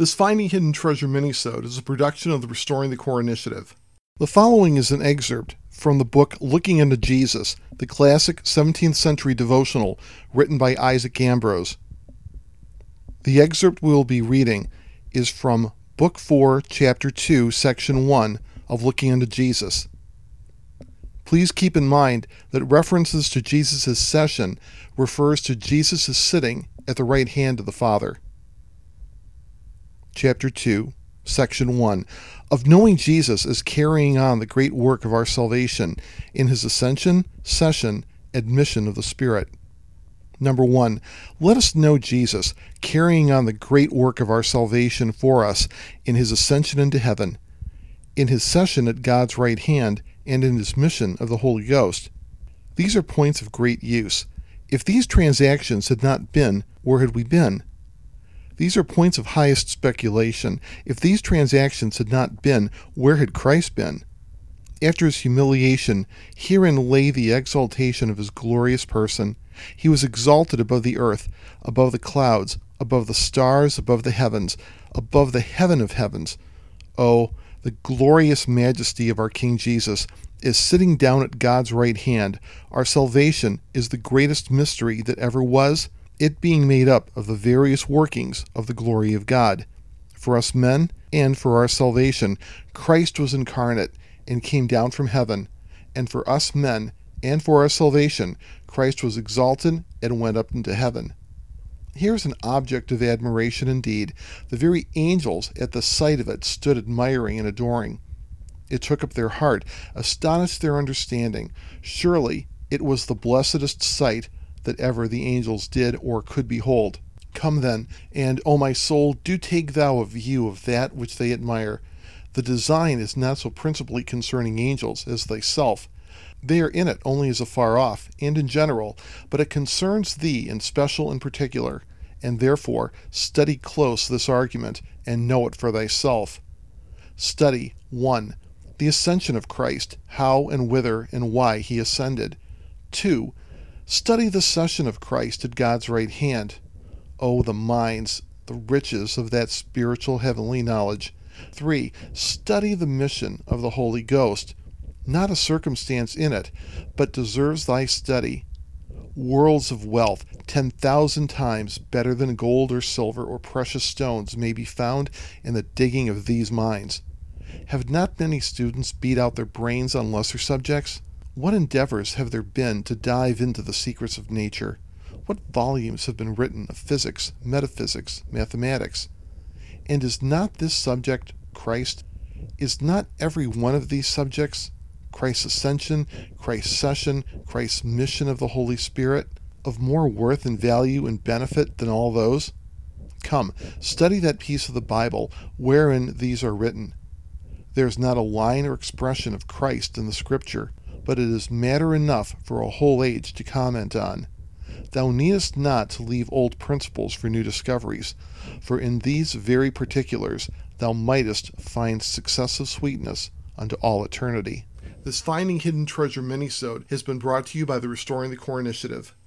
This Finding Hidden Treasure minisode is a production of the Restoring the Core Initiative. The following is an excerpt from the book Looking into Jesus, the classic 17th century devotional written by Isaac Ambrose. The excerpt we will be reading is from Book 4, Chapter 2, Section 1 of Looking into Jesus. Please keep in mind that references to Jesus' session refers to Jesus' sitting at the right hand of the Father. Chapter 2, Section 1, of knowing Jesus as carrying on the great work of our salvation in his ascension, session, admission of the Spirit. Number 1, let us know Jesus carrying on the great work of our salvation for us in his ascension into heaven, in his session at God's right hand, and in his mission of the Holy Ghost. These are points of great use. If these transactions had not been, where had we been? These are points of highest speculation. If these transactions had not been, where had Christ been? After his humiliation, herein lay the exaltation of his glorious person. He was exalted above the earth, above the clouds, above the stars, above the heavens, above the heaven of heavens. Oh, the glorious majesty of our King Jesus is sitting down at God's right hand. Our salvation is the greatest mystery that ever was, it being made up of the various workings of the glory of God. For us men, and for our salvation, Christ was incarnate and came down from heaven. And for us men, and for our salvation, Christ was exalted and went up into heaven. Here's an object of admiration indeed. The very angels at the sight of it stood admiring and adoring. It took up their heart, astonished their understanding. Surely it was the blessedest sight that ever the angels did or could behold. Come then, and, O my soul, do take thou a view of that which they admire. The design is not so principally concerning angels as thyself. They are in it only as afar off, and in general, but it concerns thee in special and particular, and therefore study close this argument, and know it for thyself. Study 1. The ascension of Christ, how and whither and why he ascended. 2. Study the session of Christ at God's right hand. Oh, the mines, the riches of that spiritual heavenly knowledge. 3. Study the mission of the Holy Ghost. Not a circumstance in it, but deserves thy study. Worlds of wealth, 10,000 times better than gold or silver or precious stones, may be found in the digging of these mines. Have not many students beat out their brains on lesser subjects? What endeavors have there been to dive into the secrets of nature? What volumes have been written of physics, metaphysics, mathematics? And is not this subject Christ? Is not every one of these subjects, Christ's ascension, Christ's session, Christ's mission of the Holy Spirit, of more worth and value and benefit than all those? Come, study that piece of the Bible wherein these are written. There is not a line or expression of Christ in the Scripture, but it is matter enough for a whole age to comment on. Thou needest not to leave old principles for new discoveries, for in these very particulars thou mightest find successive sweetness unto all eternity. This Finding Hidden Treasure minisode has been brought to you by the Restoring the Core Initiative.